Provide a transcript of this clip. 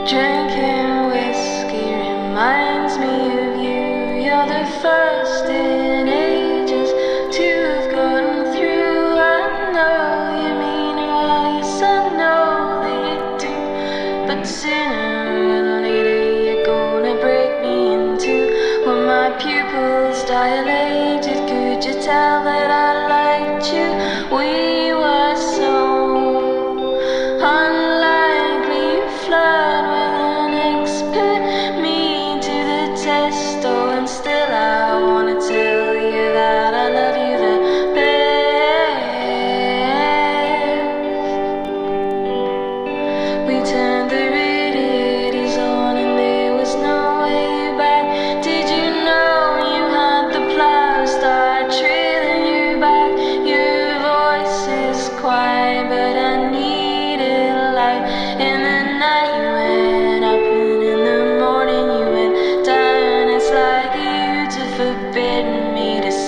Drinking whiskey reminds me of you. You're the first in ages to have gone through. I know you mean well, yes I know that you do. But sooner or later you're gonna break me in two. When my pupils dilated, could you tell that I liked you? We were so unlikely. You flirt with an expert, me to the test. Oh, and still I wanna tell you that I love you the best. We turned the radiators on and there was no way back. Did you know you had the plow start trailing you back? Your voice is quiet, but I needed light. In the night you went up and in the morning you went down. It's like you to forbid me to